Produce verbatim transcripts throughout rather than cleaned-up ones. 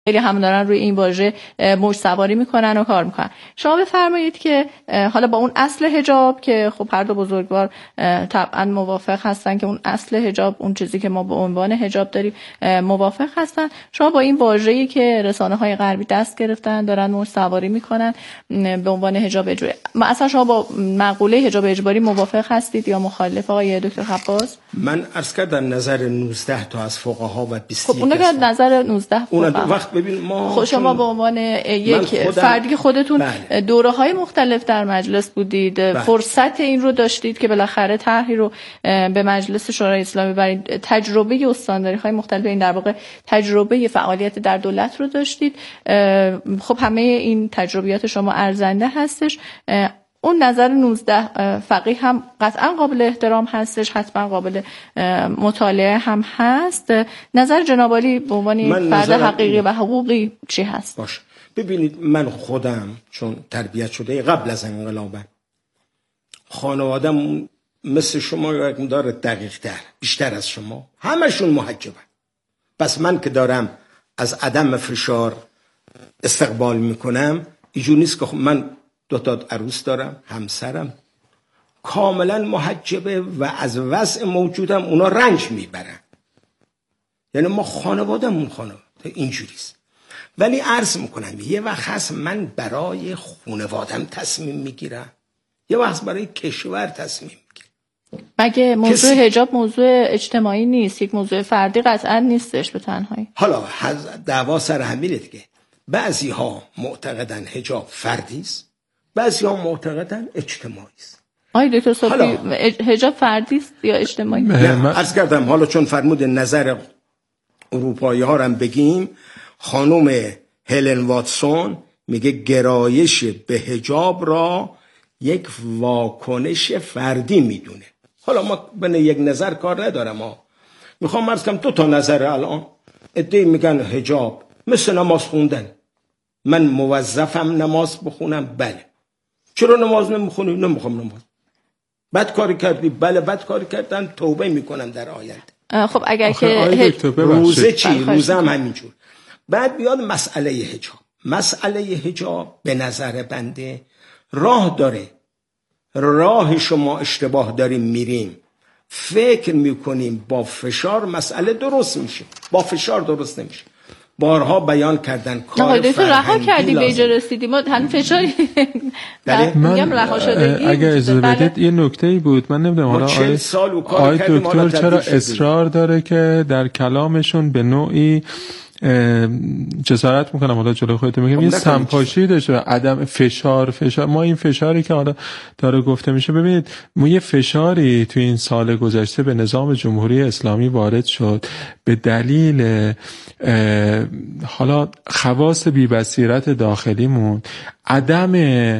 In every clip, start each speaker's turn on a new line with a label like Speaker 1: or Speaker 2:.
Speaker 1: خیلی هم دارن روی این واژه موج سواری میکنن و کار میکنن. شما بفرمایید که حالا با اون اصل حجاب که خب هر دو بزرگوار طبعا موافق هستن که اون اصل حجاب، اون چیزی که ما به عنوان حجاب داریم، موافق هستن، شما با این واژه‌ای که رسانه‌های غربی دست گرفتن دارن موج سواری میکنن به عنوان حجاب اجباری، اصلا شما با مقوله حجاب اجباری موافق هستید یا مخالف آقای دکتر خباز؟
Speaker 2: من عرض کردم نظر نوزده تا از فقها و بیست
Speaker 1: خب اون که نظر نوزده
Speaker 2: فقها وقت ببین ما
Speaker 1: خب شما به عنوان یک فردی که خودتون بله. دوره‌های مختلف در مجلس بودید بله. فرصت این رو داشتید که بالاخره طرحی رو به مجلس شورای اسلامی برید، تجربه استانداری‌های مختلف، این در واقع تجربه فعالیت در دولت رو داشتید. خب همه این تجربیات شما ارزنده هستش. اون نظر نوزده فقیه هم قطعا قابل احترام هستش، حتما قابل مطالعه هم هست. نظر جناب عالی به عنوان فرد حقیقی و حقوقی چی هست؟
Speaker 2: باش. ببینید من خودم چون تربیت شده قبل از انقلابم، خانوادم مثل شما یک مقدار دقیق تر، بیشتر از شما، همشون محجبن. پس من که دارم از عدم فشار استقبال میکنم، اینجور نیست که من دو تا عروس دارم، همسرم کاملا محجبه و از وضع موجودم اونا رنج میبرن. یعنی ما خانوادمون خانواده اینجوریست. ولی عرض میکنم یه وقت هست من برای خانوادم تصمیم میگیرم، یه وقت برای کشور تصمیم میگیرم.
Speaker 1: مگه موضوع کسی... حجاب موضوع اجتماعی نیست، یک موضوع فردی قطعا نیستش به تنهایی؟
Speaker 2: حالا دعوا سر همینه دیگه. بعضی ها معتقدن حجاب فردی است، بعضی ها معتقدن اجتماعی است.
Speaker 1: آی دکتر صبحی حجاب فردی است یا اجتماعی؟
Speaker 2: نه عرض کردم حالا چون فرمود نظر اروپایی ها هم بگیم، خانم هلن واتسون میگه گرایش به حجاب را یک واکنش فردی میدونه. حالا ما بین یک نظر کار ندارم، ها میخوام عرض کنم دو تا نظر. الان عده‌ای میگن حجاب مثل نماز خوندن، من موظفم نماز بخونم، بله. چرا نماز نمیخونی؟ نمیخوام نماز. بد کاری کردی؟ بله بد کاری کردن، توبه میکنم در آینده.
Speaker 1: خب اگر که
Speaker 2: روزه چی؟ روزه هم همینجور. بعد بیاد مسئله حجاب. مسئله حجاب به نظر بنده راه داره. راه شما اشتباه داریم میریم، فکر میکنیم با فشار مسئله درست میشه، با فشار درست نمیشه. بارها بیان کردن کار فرهنگی
Speaker 1: رها کردیم به اینجا رسیدیم، ما هم فشاری
Speaker 3: میگم رها شدگی. اگه اجازه بدید یه نکته‌ای بود، من نمیدونم حالا آقای دکتر چرا اصرار داره که در کلامشون به نوعی جسارت میکنم حالا جلوی خودتون میگم یه سمپاشی داشته، عدم فشار فشار ما این فشاری که حالا داره گفته میشه، ببینید ما یه فشاری تو این سال گذشته به نظام جمهوری اسلامی وارد شد به دلیل حالا خواص بی بصیرت داخلیمون، عدم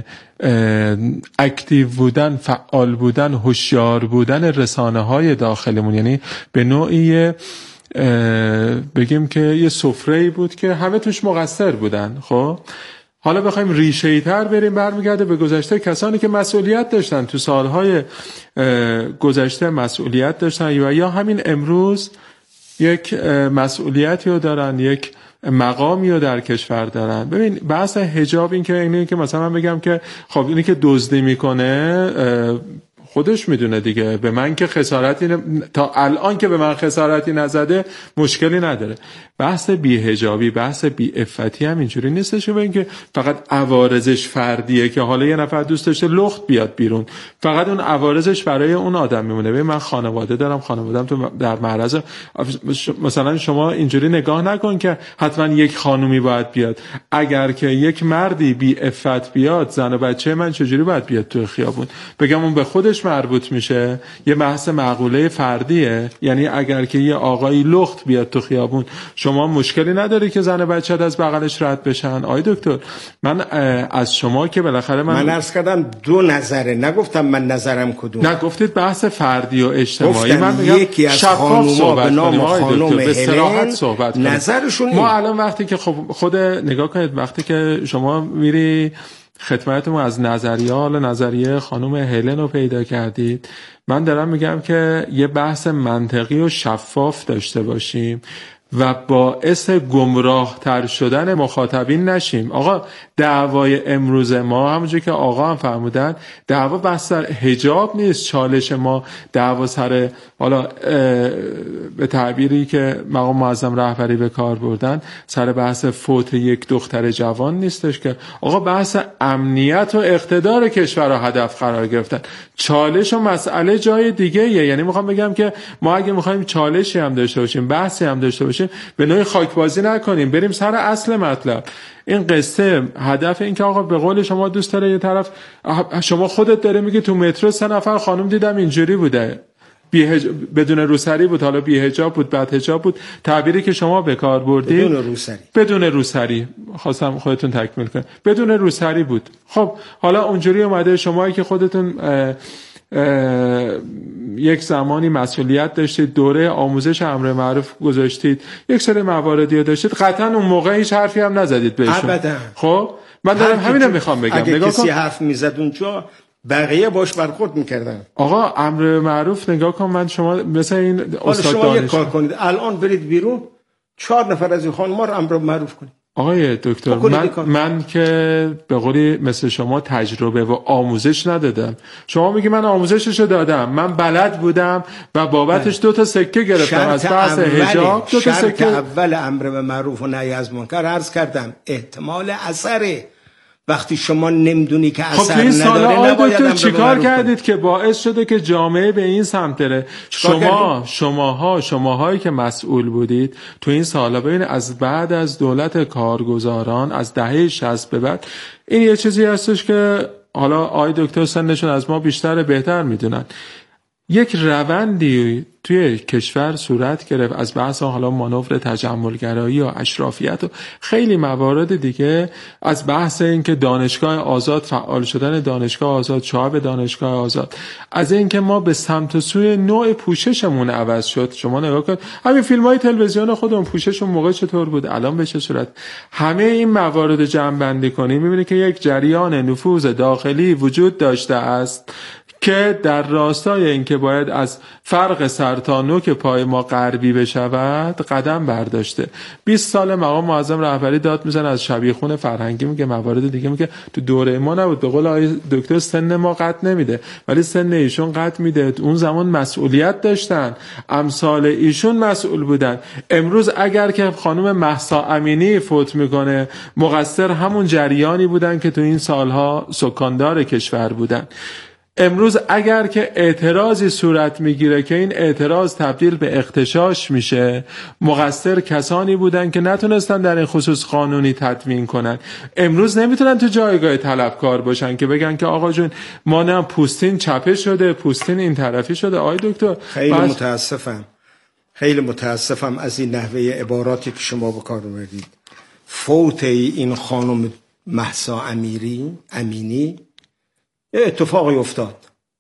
Speaker 3: اکتیو بودن، فعال بودن، هوشیار بودن رسانه‌های داخلیمون، یعنی به نوعی بگیم که یه سفره‌ای بود که همه توش مقصر بودن. خب حالا بخوایم ریشه‌ای تر بریم، برمیگرده به گذشته، کسانی که مسئولیت داشتن تو سالهای گذشته مسئولیت داشتن و یا همین امروز یک مسئولیتی رو دارن، یک مقامی رو در کشور دارن. ببین بحث حجاب این که اینه که مثلا من بگم که خب اینی که دزدی میکنه خودش میدونه دیگه، به من که خسارتی ن... تا الان که به من خسارتی نزده مشکلی نداره. بحث بی‌حجابی، بحث بی‌عفتی هم اینجوری نیستش که ببین که فقط عوارضش فردیه که حالا یه نفر دوست داشته لخت بیاد بیرون، فقط اون عوارضش برای اون آدم میمونه. ببین من خانواده دارم، خانواده‌ام تو در معرض، مثلا شما اینجوری نگاه نکن که حتما یک خانومی باید بیاد. اگر که یک مردی بی‌عفت بیاد، زن و بچه من چجوری باید بیاد تو خیابون؟ بگم اون به خودش مربوط میشه، یه بحث معقوله فردیه. یعنی اگر که یه آقایی لخت بیاد تو خیابون، شما مشکلی نداری که زن بچه‌ت از بغلش رد بشن؟ آی دکتر من از شما که بالاخره من
Speaker 2: من عرض کردم دو نظره، نگفتم من نظرم کدوم.
Speaker 3: نه گفتید بحث فردی و اجتماعی. من میگم
Speaker 2: یکی از خانوما به نام خانم هلن نظرشون.
Speaker 3: ما الان وقتی که خب خود نگاه کنید، وقتی که شما میری خدمتمون از نظریه حالا نظریه خانم هلن رو پیدا کردید، من دارم میگم که یه بحث منطقی و شفاف داشته باشیم و باعث گمراه تر شدن مخاطبین نشیم. آقا دعوای امروز ما همونجور که آقا هم فرمودن دعوا بحث سر حجاب نیست. چالش ما دعوا سر حالا به تعبیری که مقام معظم رهبری به کار بردن سر بحث فوت یک دختر جوان نیستش که آقا بحث امنیت و اقتدار کشور را هدف قرار گرفتن. چالش و مسئله جای دیگه ایه. یعنی میخوام بگم که ما اگه میخوایم چالشی هم داشته باشیم بحثی هم داشته باشیم به نوعی خاکبازی نکنیم، بریم سر اصل مطلب. این قصه هدف این که آقا به قول شما دوست داره یه طرف شما خودت داره میگه تو مترو سه نفر خانم دیدم اینجوری بوده بیهج... بدون روسری بود، حالا بی حجاب بود، بعد حجاب بود، تعبیری که شما به کار بردید
Speaker 2: بدون روسری
Speaker 3: بدون روسری خواستم خودتون تکمیل کنید بدون روسری بود. خب حالا اونجوری اومده شما که خودتون اه... یک زمانی مسئولیت داشتید، دوره آموزش امر معروف گذاشتید، یک سری مواردی داشتید، قطعا اون موقع هیچ حرفی هم نزدید بهشون.
Speaker 2: ابدا.
Speaker 3: خب من دارم همین رو میخوام بگم.
Speaker 2: اگه
Speaker 3: نگاه
Speaker 2: کسی
Speaker 3: کن.
Speaker 2: حرف میزد اونجا بقیه باش برخورد میکردن.
Speaker 3: آقا امر معروف نگاه کن، من شما مثل این استاد
Speaker 2: شما
Speaker 3: دانش
Speaker 2: یک کار کنید الان برید بیرون چهار نفر از این خانم‌ها رو امر معروف کنید.
Speaker 3: آقای دکتر من, من که به قولی مثل شما تجربه و آموزش ندادم. شما میگی من آموزششو دادم، من بلد بودم و بابتش دو تا سکه گرفتم از بحث حجاب. دو تا سکه
Speaker 2: اول امر به معروف و نهی از منکر عرض کردم احتمال اثره. وقتی شما نمیدونی که اثر
Speaker 3: خب
Speaker 2: نداره
Speaker 3: نباید چیکار کردید که باعث شده که جامعه به این سمت بره؟ شما شماها شماهایی که مسئول بودید تو این سالا ببین از بعد از دولت کارگزاران از دهه شصت به بعد این یه چیزی هستش که حالا آقای دکتر سنشون از ما بیشتر بهتر میدونن. یک روندی توی کشور صورت گرفت از بحث حالا مانور تجملگرایی یا اشرافیت و خیلی موارد دیگه، از بحث این که دانشگاه آزاد فعال شدن دانشگاه آزاد، شعب دانشگاه آزاد، از این که ما به سمت و سوی نوع پوششمون عوض شد. شما نگاه کن همین فیلم‌های تلویزیون خودمون پوشش اون موقع چطور بود، الان به چه صورت. همه این موارد جمع بندی کنیم می‌بینید که یک جریان نفوذ داخلی وجود داشته است که در راستای اینکه باید از فرق سر تا نوک پای ما غربی بشود قدم برداشته. بیست سال مقام معظم رهبری داد میزنه از شبیخون فرهنگی، میگه موارد دیگه میگه تو دوره ما نبود. به قول آقای دکتر سن ما قط نمیده ولی سن ایشون قط میده. اون زمان مسئولیت داشتن، امثال ایشون مسئول بودن. امروز اگر که خانم مهسا امینی فوت میکنه مقصر همون جریانی بودن که تو این سالها سکاندار کشور بودن. امروز اگر که اعتراضی صورت میگیره که این اعتراض تبدیل به اغتشاش میشه، مقصر کسانی بودن که نتونستن در این خصوص قانونی تدوین کنن. امروز نمیتونن تو جایگاه طلبکار باشن که بگن که آقا جون ما نه پوستین چپه شده، پوستین این طرفی شده. آقای دکتر
Speaker 2: خیلی بس... متاسفم خیلی متاسفم از این نحوه عباراتی که شما به کار بردید. فوت این خانم مهسا امیری امینی اتفاقی افتاد.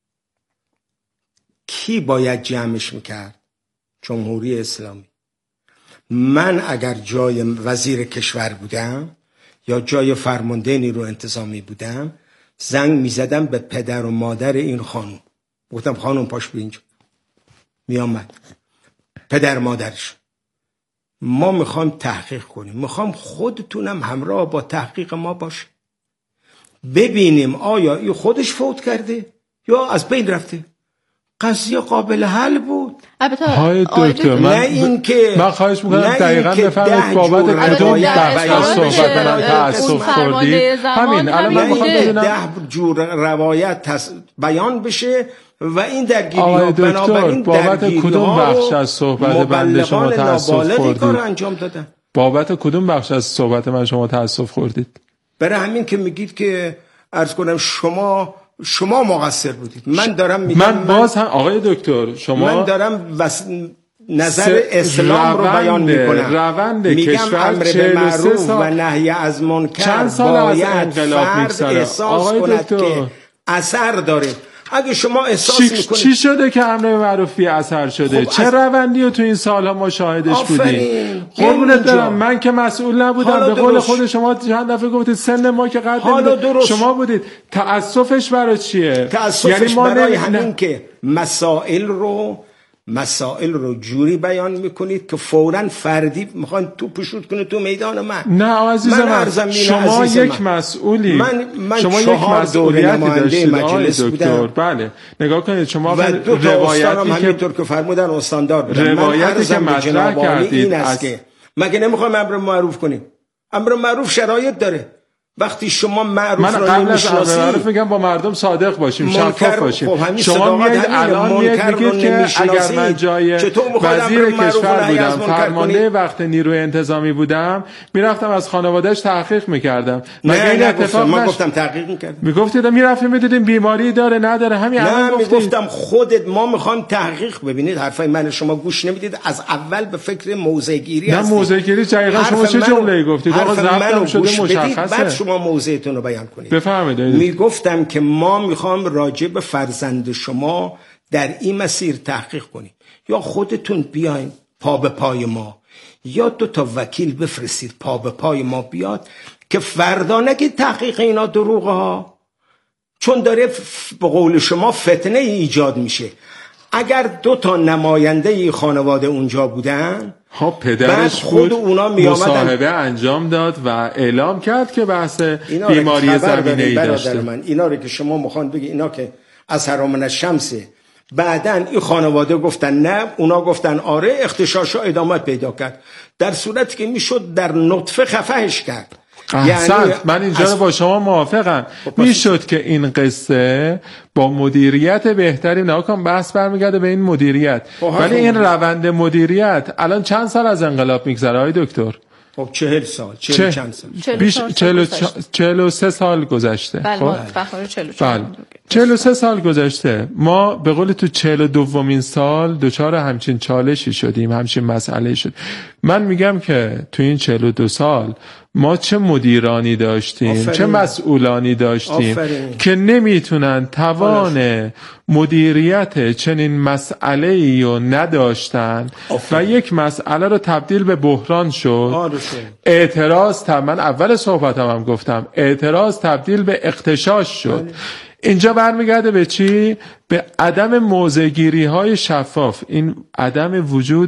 Speaker 2: کی باید جمعش میکرد؟ جمهوری اسلامی. من اگر جای وزیر کشور بودم یا جای فرمانده نیروی انتظامی بودم زنگ میزدم به پدر و مادر این خانم، گفتم خانم پاش به اینجا. میامد پدر مادرش، ما میخوام تحقیق کنیم، میخوام خودتونم همراه با تحقیق ما باشه، ببینیم آیا این خودش فوت کرده یا از بین رفته. قضیه قابل حل بود.
Speaker 3: های دکتر من
Speaker 2: نه این که
Speaker 3: من خواهش میکنم دقیقاً بفرمایید بابت کدوم بخش از صحبت من تأسف خوردید. همین الان من میخوام بدونم
Speaker 2: ده جور روایت تص... بیان بشه و این درگیری ها بنابراین
Speaker 3: بابت کدوم بخش از صحبت بنده شما تأسف خوردید؟
Speaker 2: انجام دادن.
Speaker 3: بابت کدوم بخش از صحبت من شما تأسف خوردید؟
Speaker 2: برای همین که میگید که عرض کنم شما شما مقصر بودید. من دارم میگم
Speaker 3: من باز هم آقای دکتر شما
Speaker 2: من دارم وس... نظر اسلام رو بیان میکنم.
Speaker 3: روند
Speaker 2: میگم
Speaker 3: کشور
Speaker 2: امر به معروف و نهی از منکر باید فرد احساس کند که اثر داره. اگه شما احساس
Speaker 3: چی...
Speaker 2: میکنید
Speaker 3: چی شده که امر به معروف بی اثر شده؟ خب چه از... روندی رو تو این سالها ما شاهدش بودیم؟ قربونت برم من که مسئول نبودم. به قول خود شما چند دفعه گفتید سن ما که قدر شما بودید. تأسفش برای چیه؟
Speaker 2: تأسفش یعنی ما برای نمی... همین که مسائل رو مسائل رو جوری بیان میکنید که فوراً فردی میخواین تو پشود کنه تو میدان من.
Speaker 3: نه عزیز من, من. شما یک من. مسئولی
Speaker 2: من, من
Speaker 3: شما یک مسئولیتی داشتید مجلس دکتر. بله نگاه کنید شما
Speaker 2: و دو تا روایتی همینطور که فرمودن استاندار بودن.
Speaker 3: روایتی که مطرح کردید
Speaker 2: این است از... که مگه نمیخوایم امر معروف کنیم؟ امر معروف شرایط داره. وقتی شما معروف
Speaker 3: رو
Speaker 2: نمیشناسی،
Speaker 3: من قبل از معروف میگم با مردم صادق باشیم، شفاف باشیم.
Speaker 2: خب
Speaker 3: شما میگید الان میگید که اگر من جای وزیر کشور بودم، فرمانده وقت نیروی انتظامی بودم، میرفتم از خانواده‌اش تحقیق میکردم.
Speaker 2: مگه این اتفاق من گفتم تحقیق میکردم؟
Speaker 3: میگفتید میرفتیم میدیدیم بیماری داره نداره، همین الان
Speaker 2: گفتید. میگفتم خودت ما میخوام تحقیق. ببینید حرفای من شما گوش نمیدید، از اول به فکر موضع گیری هستید.
Speaker 3: نه موضع گیری دقیقاً شما چه جمله‌ای گفتید؟ آقا ضبطم شده مشخصه.
Speaker 2: شما موضعتون رو بیان کنید.
Speaker 3: بفرمایید.
Speaker 2: میگفتم که ما میخوام راجع به فرزند شما در این مسیر تحقیق کنیم، یا خودتون بیاین پا به پای ما، یا دو تا وکیل بفرستید پا به پای ما بیاد که فردا نگید تحقیق اینا دروغه ها، چون داره به قول شما فتنه ایجاد میشه. اگر دو تا نماینده خانواده اونجا بودن،
Speaker 3: ها پدرش
Speaker 2: خود اونا می
Speaker 3: مصاحبه انجام داد و اعلام کرد که بحث بیماری زمینه‌ای داشته.
Speaker 2: من اینا رو که شما میخوان بگی اینا که از حرام الشمسه، بعدن این خانواده گفتن نه، اونا گفتن آره، اختشاشا ادامه پیدا کرد، در صورتی که میشد در نطفه خفهش کرد.
Speaker 3: احسنت، یعنی من اینجا رو با شما موافقم. میشد که این قصه با مدیریت بهتری ناکام، بحث برمیگرده به این مدیریت، ولی این روند مدیریت الان چند سال از انقلاب میگذره های دکتر؟
Speaker 2: خب چهل سال، چهل چند سال،
Speaker 3: بیش چهل و سه سال گذشته.
Speaker 1: بله
Speaker 3: بله چهل و سه سال گذشته. ما به قول تو چهل و دومین سال دوچار همچین چالشی شدیم، همچین مسئله شد. من میگم که تو این چهل و دو سال ما چه مدیرانی داشتیم، آفرین. چه مسئولانی داشتیم آفرین. که نمیتونن توان آفرین. مدیریت چنین مسئله‌ای رو نداشتن آفرین. و یک مسئله رو تبدیل به بحران شد. آفرین. اعتراض تب... من اول صحبتم هم گفتم اعتراض تبدیل به اغتشاش شد. آفرین. اینجا برمیگرده به چی؟ به عدم موضع‌گیری های شفاف، این عدم وجود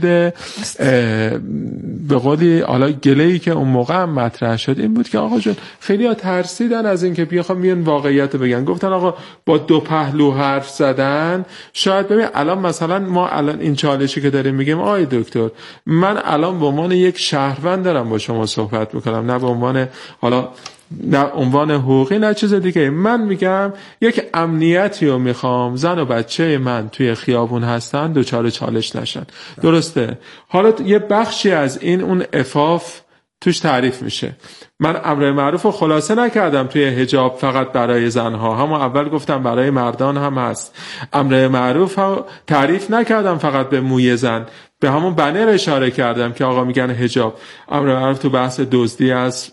Speaker 3: به قولی حالا گله‌ای که اون موقع هم مطرح شد این بود که آقا جون خیلی ها ترسیدن از این که بیان میان واقعیت بگن، گفتن آقا با دو پهلو حرف زدن. شاید ببین الان مثلا ما الان این چالشی که داریم میگیم آقای دکتر، من الان به عنوان یک شهروند دارم با شما صحبت میکنم، نه به عنوان حالا نه عنوان حقوقی نه چیز دیگه. من میگم یک امنیتی رو میخوام زن و بچه من توی خیابون هستن دوچار چالش نشن. درسته؟ حالا یه بخشی از این اون عفاف توش تعریف میشه. من امر معروف رو خلاصه نکردم توی حجاب فقط برای زنها، هم اول گفتم برای مردان هم هست. امر معروف رو تعریف نکردم فقط به موی زن، به همون بنر اشاره کردم که آقا میگن حجاب. امر معروف تو بحث دزدی است،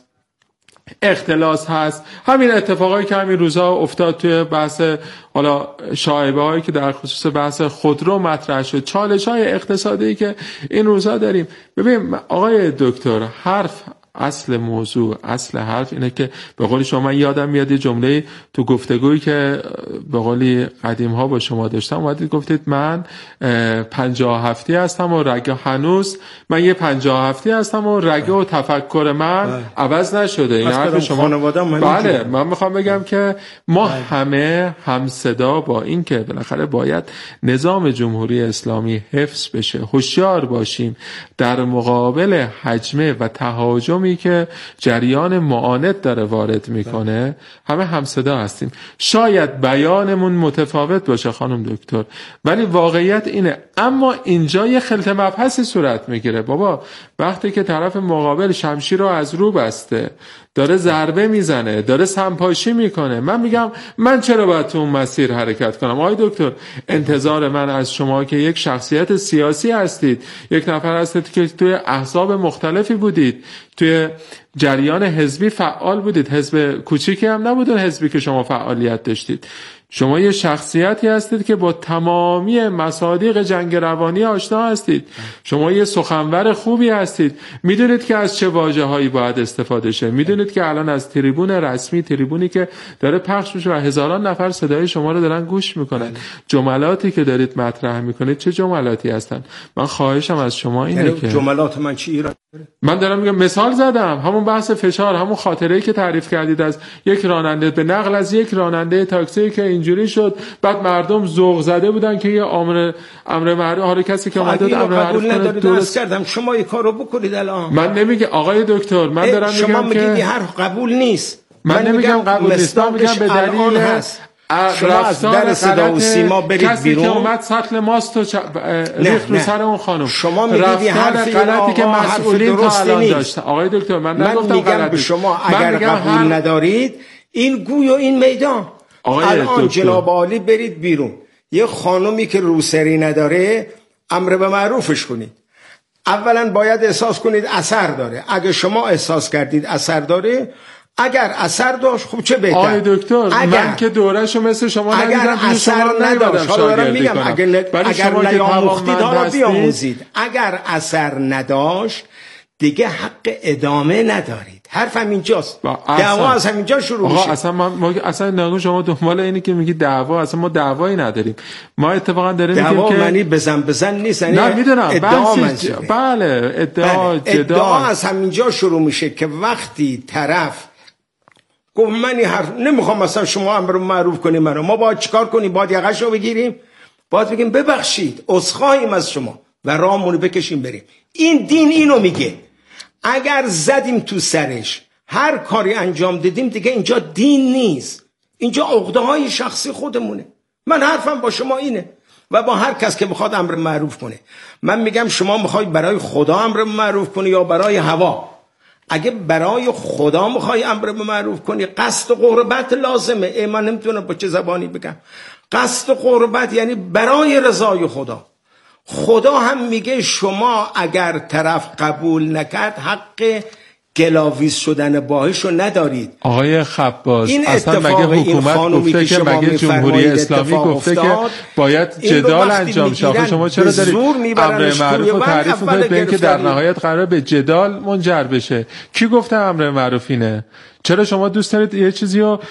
Speaker 3: اختلاس هست، همین اتفاقایی که همین روزا افتاد توی بحث حالا شایبه هایی که در خصوص بحث خودرو مطرح شد، چالش های اقتصادی که این روزا داریم. ببین آقای دکتر، حرف اصل موضوع، اصل حرف اینه که به قول شما، من یادم میاد یه جمله تو گفتگویی که به قولی قدیم ها با شما داشتم، اومدید گفتید من پنجاه هفتی هستم و رگه هنوز من یه پنجاه هفتی هستم و رگه و تفکر من عوض نشده. این حرف شما. بله من میخوام بگم که ما همه هم صدا با این که بالاخره باید نظام جمهوری اسلامی حفظ بشه، هوشیار باشیم در مقابل حجمه و تهاجم که جریان معاند داره وارد میکنه، همه همصدا هستیم. شاید بیانمون متفاوت باشه خانم دکتر، ولی واقعیت اینه. اما اینجا یه خلط مبحثی صورت میگیره. بابا وقتی که طرف مقابل شمشیر رو از رو بسته، داره ضربه میزنه، داره سمپاشی میکنه، من میگم من چرا باید تو اون مسیر حرکت کنم؟ آقای دکتر، انتظار من از شما که یک شخصیت سیاسی هستید، یک نفر هستید که توی احزاب مختلفی بودید، توی جریان حزبی فعال بودید، حزب کوچیکی هم نبودن حزبی که شما فعالیت داشتید. شما یه شخصیتی هستید که با تمامی مصادیق جنگ روانی آشنا هستید. شما یه سخنور خوبی هستید. میدونید که از چه واژه‌هایی باید استفاده شه. میدونید که الان از تریبون رسمی، تریبونی که داره پخش میشه و هزاران نفر صدای شما رو دارن گوش میکنن، جملاتی که دارید مطرح میکنید چه جملاتی هستن؟ من خواهشم از شما اینه
Speaker 2: یعنی
Speaker 3: که
Speaker 2: جملات من چی ایراد؟
Speaker 3: من دارم میگم مثال زدم، همون بحث فشار، همون خاطره‌ای که تعریف کردید از یک راننده، به نقل از یک راننده تاکسی که اینجوری شد، بعد مردم ذوق زده بودن که یه امر امر معروف، هر کسی که اومد امر معروف کنه
Speaker 2: درست کردم. شما این کارو بکنید الان.
Speaker 3: من نمیگه آقای دکتر، من دارم میگم
Speaker 2: شما
Speaker 3: که
Speaker 2: میگید هر قبول نیست.
Speaker 3: من, من نمیگم قبول نیست، من میگم به دلیل هست.
Speaker 2: شما از در صدا و سیما برید
Speaker 3: کسی
Speaker 2: بیرون.
Speaker 3: که اومد سطل ماست و ریخت رو سر اون خانم.
Speaker 2: شما میگید حرفی
Speaker 3: غلطی که مسئولین تا الان داشتن. آقای دکتر من نگفتم
Speaker 2: غلطی. من میگم شما اگر قبول هر... ندارید این گوی و این میدان. الان جناب عالی برید بیرون. یه خانومی که روسری نداره امر به معروفش کنید. اولا باید احساس کنید اثر داره. اگه شما احساس کردید اثر داره، اگر اثر داشت خوب چه بهتر.
Speaker 3: آقای دکتر
Speaker 2: اگر...
Speaker 3: من که دورهشو مثل شما
Speaker 2: اگر
Speaker 3: ندیدم،
Speaker 2: اثر نداشت، حالا دارم میگم اگر ن... اگر نیاموختید حالا بیاموزید. اگر اثر نداشت دیگه حق ادامه ندارید. حرفم اینجاست. دعوا از همینجا شروع میشه.
Speaker 3: اصلا ما, ما اصلا نگو شما دنبال اینی که میگی دعوا، اصلا ما دعوایی نداریم. ما اتفاقا داریم میگیم که
Speaker 2: دعوا معنی بزن بزن نیست، یعنی
Speaker 3: نه میدونم
Speaker 2: ادعا
Speaker 3: بله ادعا
Speaker 2: بله.
Speaker 3: جدا
Speaker 2: ادعا از همینجا شروع میشه که وقتی طرف گفت من این حرف نمیخوام مثلا شما امر معروف کنیم منو، ما باید چیکار کنیم؟ باید یقه‌شو بگیریم، باید بگیم ببخشید عذرخواهیم از شما و راهمون بکشیم بریم. این دین اینو میگه. اگر زدیم تو سرش، هر کاری انجام دادیم، دیگه اینجا دین نیست، اینجا عقده‌های شخصی خودمونه. من حرفم با شما اینه و با هر کس که میخواد امر معروف کنه. من میگم شما میخوای برای خدا امر معروف کنی یا برای هوا؟ اگه برای خدا میخوای امر معروف کنی، قصد قربت لازمه. ای من نمیتونم با چه زبانی بگم. قصد قربت یعنی برای رضای خدا. خدا هم میگه شما اگر طرف قبول نکرد حق گلاویز شدن باهاشو ندارید.
Speaker 3: آقای خباز اصلا مگه حکومت گفته که مگه جمهوری اسلامی گفته که باید جدال انجام شه؟ شما چرا دارید امر معروف رو تعریف میکنید به اینکه در نهایت قرار به جدال منجر بشه؟ کی گفته امر معروف اینه؟ چرا شما دوست دارید یه چیزی رو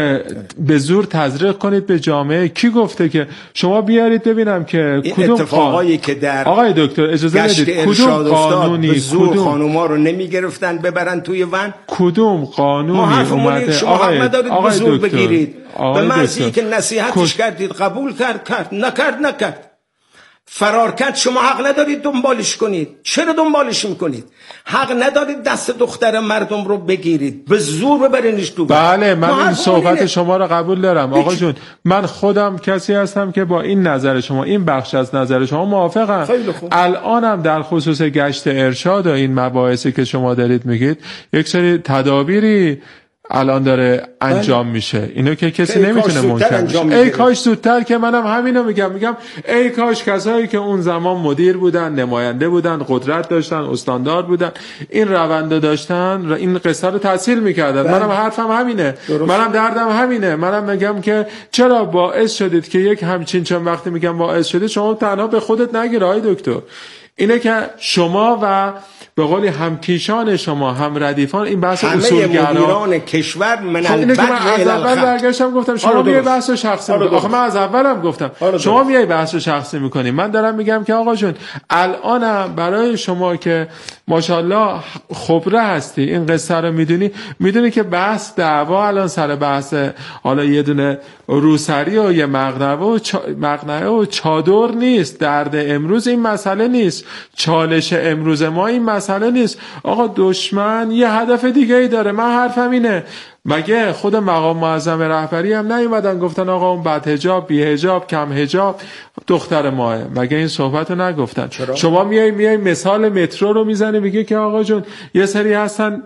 Speaker 3: به زور تزریق کنید به جامعه؟ کی گفته که شما بیارید ببینم که کدوم
Speaker 2: اتفاقایی که در
Speaker 3: آقای دکتر اجازه بدید کدوم قانونی
Speaker 2: به زور کدوم خانوما رو نمیگرفتن ببرن توی ون؟
Speaker 3: کدوم قانونی اومده؟
Speaker 2: شما حق ندارید به زور بگیرید. به مرزی که نصیحتش
Speaker 3: کد...
Speaker 2: کردید قبول کرد کرد، نکرد نکرد، فرار کرد، شما حق ندارید دنبالش کنید. چرا دنبالش میکنید؟ حق ندارید دست دختر مردم رو بگیرید به زور ببرینش تو.
Speaker 3: بله من این صحبت شما رو قبول دارم آقا جون. من خودم کسی هستم که با این نظر شما، این بخش از نظر شما موافقم. الانم در خصوص گشت ارشاد و این مباحثی که شما دارید میگید یک سری تدابیری الان داره انجام میشه، اینو که کسی نمیتونه منکر بشه. ای کاش زودتر، که منم همینو میگم میگم ای کاش کسایی که اون زمان مدیر بودن، نماینده بودن، قدرت داشتن، استاندار بودن، این روند داشتن، این قصه رو تسهیل میکردن. منم حرفم همینه، درست. منم دردم همینه. منم میگم که چرا باعث شدید که یک همچین، چند وقتی میگم باعث شدید، شما تنها به خودت نگیره آقای دکتر، اینه که شما و به قولی همکیشان شما، هم ردیفان، این بحث اصولگرا، همه
Speaker 2: مدیران کشور من
Speaker 3: خب اینه که من از اول برگشتم گفتم شما میای بحث شخصی میکنی. آخه من از اولم گفتم شما میای بحث شخصی میکنی. من دارم میگم که آقا جون الانم برای شما که ماشاءالله خبره هستی، این قصه رو میدونی، میدونی که بحث دعوا الان سر بحث حالا یه دونه روسری و یه مقنعه و چا... مقنعه و چادر نیست. درد امروز این مسئله نیست، چالش امروز ما این مسئله نیست. آقا دشمن یه هدف دیگه ای داره. من حرفم اینه، مگه خود مقام معظم رهبری هم نیومدن گفتن آقا اون بد حجاب، بی حجاب، کم حجاب دختر ماه؟ مگه این صحبت رو نگفتن؟ چرا؟ شما میای میای مثال مترو رو میزنی، میگه که آقا جون یه سری هستن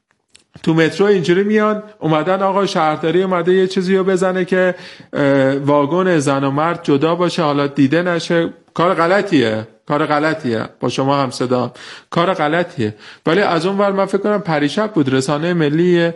Speaker 3: تو مترو اینجوری میان، اومدن آقا شهرداری اومده یه چیزی رو بزنه که واگن زن و مرد جدا باشه، حالا دیده نشه، کار غلطیه، کار غلطیه، با شما هم صدا کار غلطیه. ولی از اون ور من فکر کنم پریشب بود رسانه ملی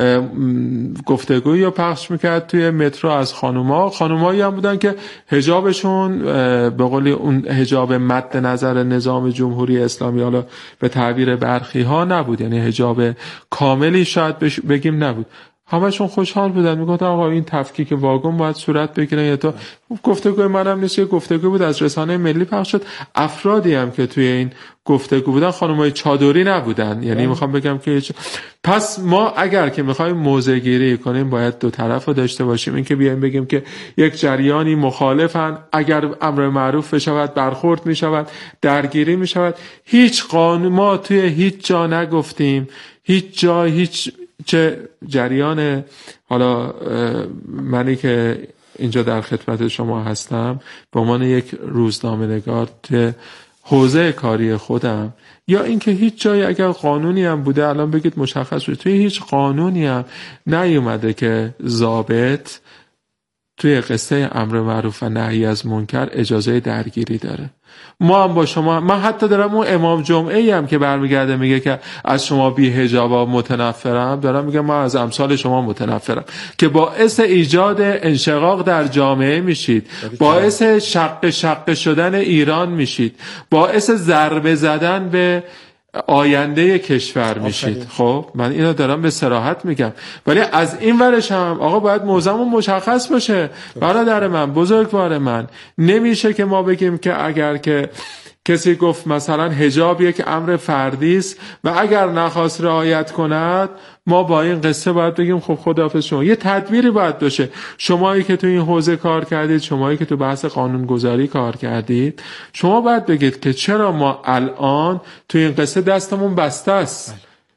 Speaker 3: گفتگویی رو پخش میکرد توی مترو از خانوما خانومایی هم بودن که حجابشون به قولی اون حجاب مد نظر نظام جمهوری اسلامی، حالا به تعبیر برخی ها نبود، یعنی حجاب کاملی شاید بگیم نبود. همشون خوشحال بودن، میگفتن آقا این تفکیک واگن باید صورت بگیره. یا تو گفتگوی منم نیست، یه گفتگو بود از رسانه ملی پخش شد. افرادی هم که توی این گفتگو بودن خانمای چادری نبودن، یعنی میخوام بگم که پس ما اگر که میخوایم موضع گیری کنیم باید دو طرف رو داشته باشیم. این که بیایم بگیم که یک جریانی مخالفن، اگر امر معروف بشود برخورد میشود، درگیری میشود. هیچ قانون ما توی هیچ جا نگفتیم، هیچ جا هیچ چه جریان، حالا منی که اینجا در خدمت شما هستم به عنوان یک روزنامه نگار که حوزه کاری خودم، یا اینکه هیچ جایی اگر قانونی هم بوده الان بگید مشخص شده، توی هیچ قانونی هم نیومده که ضابط توی قصه امر معروف و نهی از منکر اجازه درگیری داره. ما هم با شما، من حتی دارم اون امام جمعه‌ای هم که برمیگرده میگه که از شما بی حجابا متنفرم، دارم میگم من از امثال شما متنفرم که باعث ایجاد انشقاق در جامعه میشید، باعث شق شق شدن ایران میشید، باعث ضربه زدن به آینده کشور میشید. خب من اینو دارم به صراحت میگم، ولی از این ورش هم آقا باید موضوعمون مشخص باشه. برادر من، بزرگوار من، نمیشه که ما بگیم که اگر که کسی گفت مثلا حجاب یک امر فردی است و اگر نخواست رعایت کند ما با این قصه باید بگیم خب خداحافظ شما. یه تدبیری باید باشه. شمایی که تو این حوزه کار کردید، شمایی که تو بحث قانونگذاری کار کردید، شما باید بگید که چرا ما الان تو این قصه دستمون بسته است.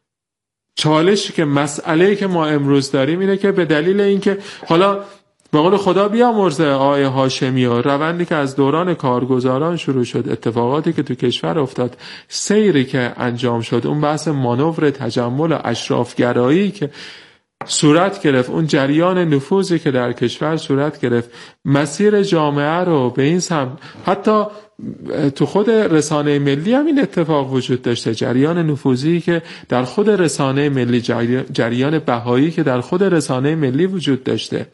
Speaker 3: چالشی که مسئله‌ای که ما امروز داریم اینه که به دلیل اینکه حالا به قول خدا بیامرزه آقای هاشمی ها، روندی که از دوران کارگزاران شروع شد، اتفاقاتی که تو کشور افتاد، سیری که انجام شد، اون بحث مانور تجمل و اشرافگرایی که صورت گرفت، اون جریان نفوذی که در کشور صورت گرفت، مسیر جامعه رو به این سمت، حتی تو خود رسانه ملی هم این اتفاق وجود داشته، جریان نفوذی که در خود رسانه ملی، جریان بهایی که در خود رسانه ملی وجود داشته،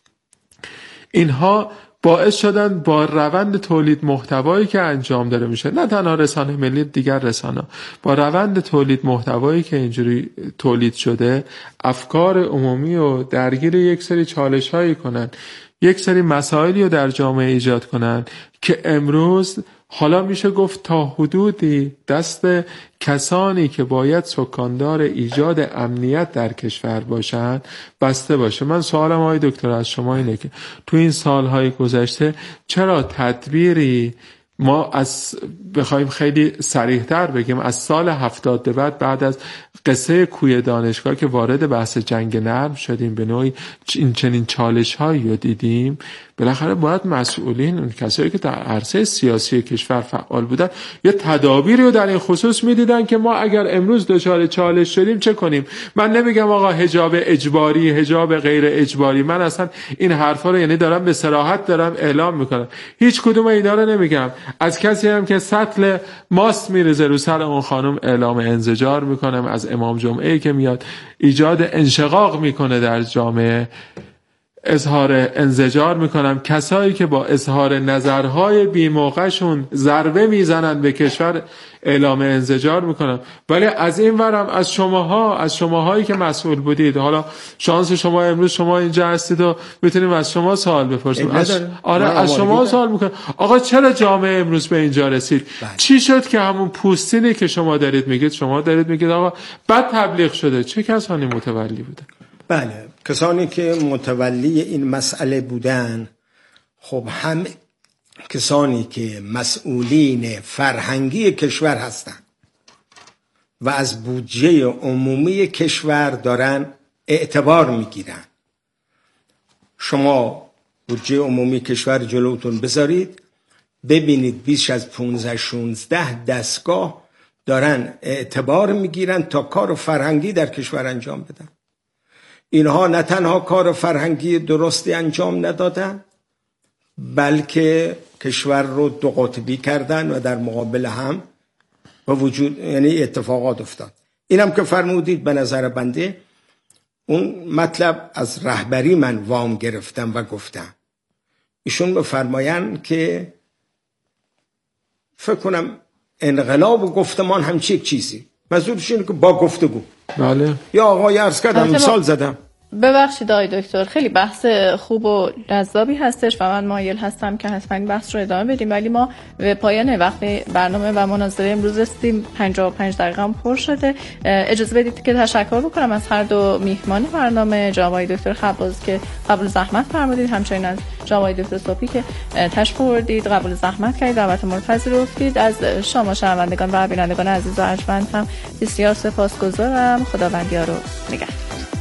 Speaker 3: اینها باعث شدن با روند تولید محتوایی که انجام داره میشه، نه تنها رسانه ملی، دیگر رسانه، با روند تولید محتوایی که اینجوری تولید شده، افکار عمومی و درگیر یک سری چالش هایی کنن، یک سری مسائلی رو در جامعه ایجاد کنن که امروز حالا میشه گفت تا حدودی دست کسانی که باید سکاندار ایجاد امنیت در کشور باشن بسته باشه. من سوالم آقای دکتر از شما اینه که تو این سالهای گذشته چرا تدبیری ما از بخوایم خیلی صریح‌تر بگیم از سال هفتاد به بعد، بعد از قصه کوی دانشگاه که وارد بحث جنگ نرم شدیم، به نوعی این چنین چالش‌هایی رو دیدیم، بالاخره باید مسئولین، اون کسایی که در عرصه سیاسی کشور فعال بودن، یه تدابیری رو در این خصوص میدیدن که ما اگر امروز دچار چالش شدیم چه کنیم. من نمیگم آقا حجاب اجباری، حجاب غیر اجباری، من اصلا این حرفا رو یعنی دارم به صراحت دارم اعلام میکنم، هیچ کدوم اینا رو نمیگم. از کسی هم که سطل ماست میرزه رو سر اون خانم اعلام انزجار میکنم، از امام جمعه که میاد ایجاد انشقاق میکنه در جامعه اظهار انزجار میکنم. کسایی که با اظهار نظرهای بی‌موقعشون ضربه میزنن به کشور اعلام انزجار میکنم. ولی از این ورم از شماها، از شماهایی که مسئول بودید، حالا شانس شما امروز شما اینجا هستید و میتونیم از شما سوال بپرسیم. از آره از شما سوال میکنم آقا چرا جامعه امروز به اینجا رسید؟ بله. چی شد که همون پوستینی که شما دارید میگید، شما دارید میگید آقا بد تبلیغ شده، چه کسانی متولی بوده؟
Speaker 2: بله، کسانی که متولی این مسئله بودن، خب هم کسانی که مسئولین فرهنگی کشور هستند و از بودجه عمومی کشور دارن اعتبار میگیرن. شما بودجه عمومی کشور جلوتون بذارید ببینید بیش از پانزده شانزده دستگاه دارن اعتبار میگیرن تا کار فرهنگی در کشور انجام بدن. اینها نه تنها کار فرهنگی درستی انجام ندادن، بلکه کشور رو دو قطبی کردن و در مقابل هم و وجود یعنی اتفاقات افتاد. اینم که فرمودید به نظر بنده اون مطلب از رهبری من وام گرفتم و گفتم. ایشون بفرمایند که فکر کنم انقلاب و گفتمان همچی یک چیزی، منظورش اینه که با گفتگو.
Speaker 3: بله.
Speaker 2: یا آقای عرض کردم مثال زدم.
Speaker 1: ببخشید آقای دکتر، خیلی بحث خوب و جذابی هستش و من مایل هستم که حتما این بحث رو ادامه بدیم، ولی ما به پایان وقت برنامه و مناظره امروز رسیدیم. پنجاه و پنج دقیقه هم پر شده. اجازه بدید که تشکر بکنم از هر دو میهمان برنامه، جناب آقای دکتر خباز که قبول زحمت فرمودید، همچنین از جناب آقای دکتر صبحی که تشریف آوردید، قبول زحمت کردید، دعوت ما رو پذیرفتید. از شما شنوندگان و بینندگان عزیز و ارجمند هم بسیار سپاسگزارم. خداوندی‌ها رو نگهدار.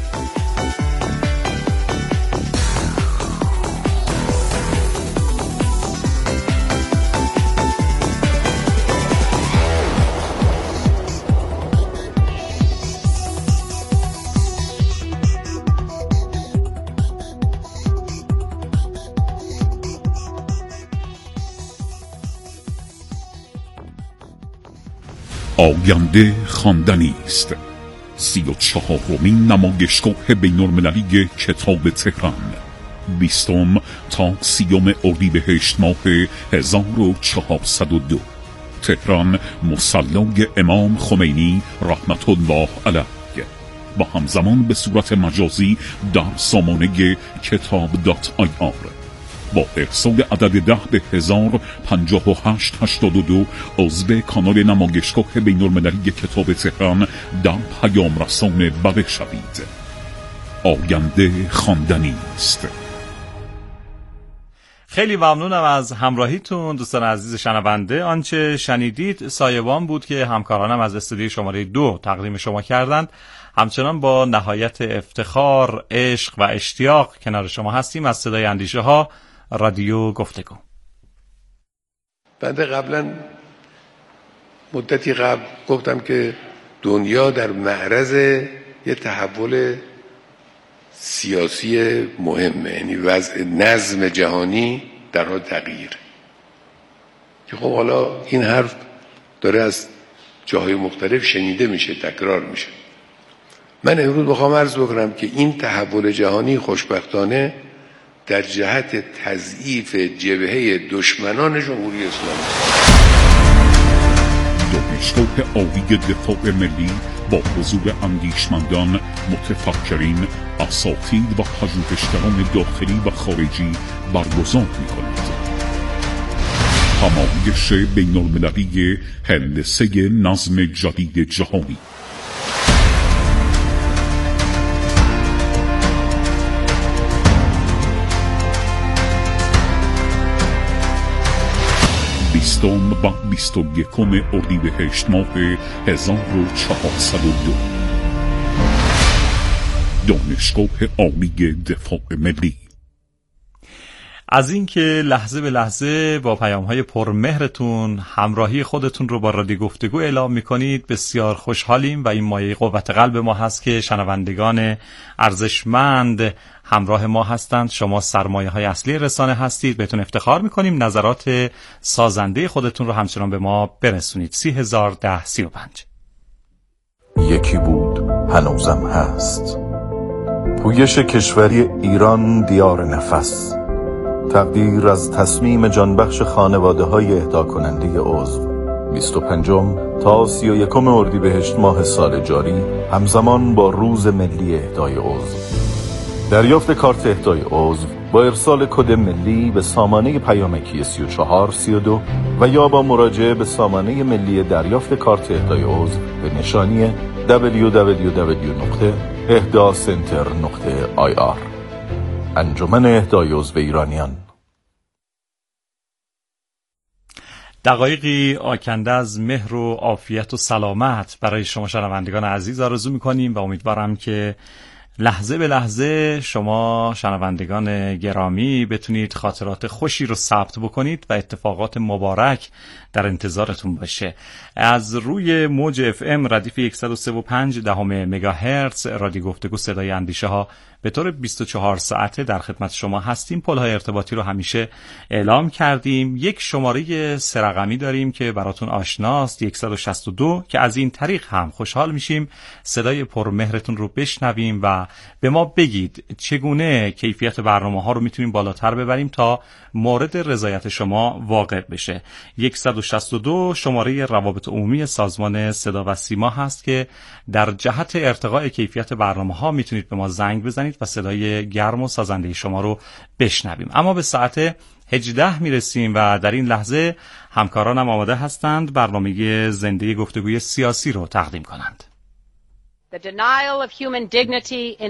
Speaker 4: آینده خواندنی است. سی و چهارمین نمایشگاه بین‌المللی کتاب تهران، بیستم تا سیوم اردیبهشت ماه هزار و چهارصد و دو، تهران، مصلی امام خمینی رحمت الله علیه، با همزمان به صورت مجازی در سامانه کتاب دات آی آر با ارسال عدد ده به هزار پنجاه و هشت هشتاد و دو عضو کانال نمایشگاه بین‌المللی کتاب تهران در پیام رسان بله شوید. آینده خواندنی است.
Speaker 5: خیلی ممنونم از همراهیتون دوستان عزیز شنونده. آنچه شنیدید سایبان بود که همکارانم از استودیوی شماره دو تقدیم شما کردند. همچنان با نهایت افتخار، عشق و اشتیاق کنار شما هستیم از صدای اندیشه ها، رادیو گفتگو.
Speaker 6: بنده قبلا مدتی قبل گفتم که دنیا در معرض یه تحول سیاسی مهمه، یعنی وضع نظم جهانی در حال تغییر، که خب حالا این حرف داره از جاهای مختلف شنیده میشه، تکرار میشه. من امروز بخوام عرض بکنم که این تحول جهانی خوشبختانه در جهت تضعیف جبهه دشمنان جمهوری اسلامی.
Speaker 4: دانشگاه عالی دفاع ملی با حضور اندیشمندان، متفکرین، اساتید و پژوهشگران داخلی و خارجی برگزار می‌کند. همایش بین‌المللی هندسه نظم جدید جهانی. بیستم و بیست و یکم اردیبهشت ماه هزار و چهارصد و دو، دانشگاه عالی دفاع ملی.
Speaker 5: از اینکه لحظه به لحظه با پیام‌های پرمهرتون همراهی خودتون رو با رادیو گفتگو اعلام می‌کنید بسیار خوشحالیم و این مایه قوت قلب ما هست که شنوندگان ارزشمند همراه ما هستند. شما سرمایه‌های اصلی رسانه هستید، بهتون افتخار می‌کنیم. نظرات سازنده خودتون رو همچنان به ما برسونید. سی هزار ده سی و پنج.
Speaker 7: یکی بود هنوزم هست. پویش کشوری ایران دیار نفس. تقدیر از تصمیم جانبخش خانواده های اهدا کننده عضو. بیست و پنجم تا سی و یکم اردیبهشت ماه سال جاری همزمان با روز ملی اهدای عضو. دریافت کارت اهدای عضو با ارسال کد ملی به سامانه پیامکی سی و چهار سی و دو و یا با مراجعه به سامانه ملی دریافت کارت اهدای عضو به نشانی دبلیو دبلیو دبلیو دات اهدا سنتر دات آی آر. انجمن اهدای عضو ایرانیان.
Speaker 5: دقایقی آکنده از مهر و عافیت و سلامت برای شما شنوندگان عزیز آرزو می‌کنیم و امیدوارم که لحظه به لحظه شما شنوندگان گرامی بتونید خاطرات خوشی رو ثبت بکنید و اتفاقات مبارک در انتظارتون باشه. از روی موج اف ام ردیف صد و سه و پنج دهم مگاهرتز رادیو گفتگو صدای اندیشه ها به طور بیست و چهار ساعته در خدمت شما هستیم. پل‌های ارتباطی رو همیشه اعلام کردیم. یک شماره سه رقمی داریم که براتون آشناست، صد و شصت و دو، که از این طریق هم خوشحال میشیم صدای پرمهرتون رو بشنویم و به ما بگید چگونه کیفیت برنامه ها رو میتونیم بالاتر ببریم تا مورد رضایت شما واقع بشه. صد و شصت و دو شماره روابط عمومی سازمان صدا و سیما هست که در جهت ارتقاء کیفیت برنامه ها میتونید به ما زنگ بزنید و صدای گرم و سازنده شما رو بشنویم. اما به ساعت هجده میرسیم و در این لحظه همکارانم آماده هستند برنامه زنده گفتگوی سیاسی رو تقدیم کنند.
Speaker 8: The denial of human dignity in